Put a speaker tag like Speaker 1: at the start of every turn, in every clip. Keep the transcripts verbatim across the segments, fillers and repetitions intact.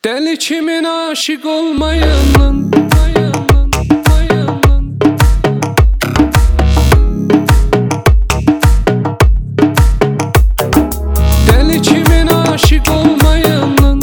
Speaker 1: Deli kimin aşık olmayanın? Deli kimin aşık olmayanın?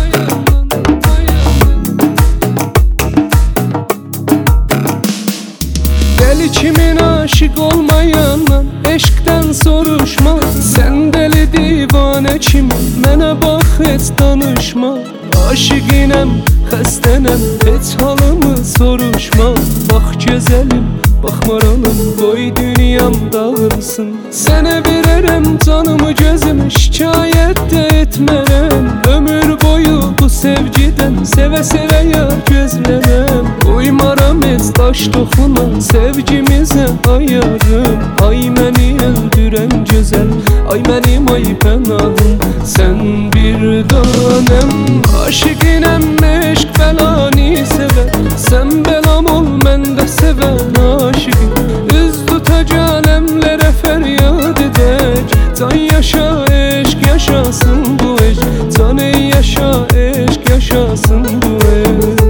Speaker 1: Deli kimin aşık olmayanın? Eşkten soruşma. Sen deli divane kimin? Mənə bax heç danışma. Aşık inem, xəstənəm, heç halımı soruşma. Bax gözəlim, bax maralım, qoy dünyam dağılsın. Sənə verərəm canımı gözümü, şikayət də etmərəm. Ömür boyu bu sevgidən, sevə-sevə yar gözlərəm. Uymaram heç daş toxuna, sevgimizə ayarım. Ay məni öldürən gözəl, ay mənim ay pənahım. Sən bir dönəm, aşık inem, eşq bəlani sevər. Sən bəlam ol, mən də sevən aşıqım. Üz tutacaq aləmlərə fəryad edək. Can yaşa, eşq yaşasın bu eşq. Can ey yaşa, eşq yaşasın bu eşq.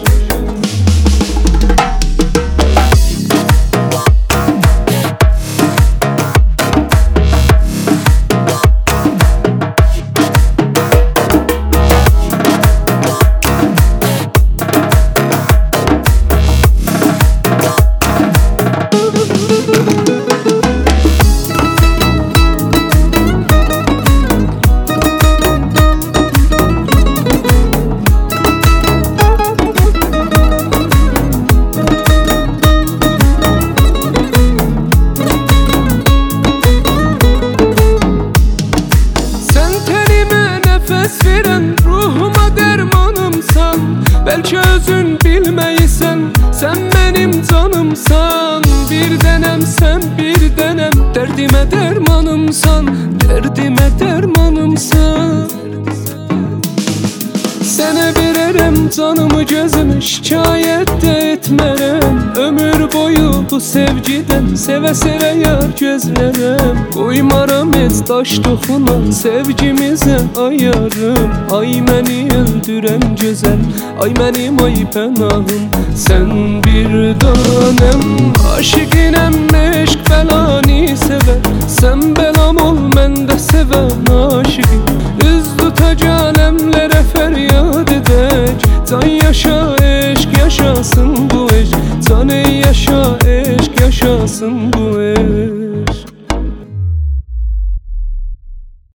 Speaker 1: Ruhuma dermanımsan, belki özün bilmeysen. Sen benim canımsan, bir denem sen bir denem. Derdime dermanımsan, derdime dermanımsan. Sənə verərəm canımı gözümü, şikayət də etmərəm. Ömür boyu bu sevgidən, sevə-sevə yar gözlərəm. Qoymaram heç daş toxuna, sevgimizə ayarım. Ay məni öldürən gözəl, ay mənim ay pənahım. Sən bir dönəm, aşık inem, eşq bəlani sevər. Sən bəlam ol, mən də sevən aşıqım. Üz tutacaq aləmlərə fəryad edək. Can yaşa, eşq yaşasın bu eşq. Can ey yaşa, eşq yaşasın bu eşq.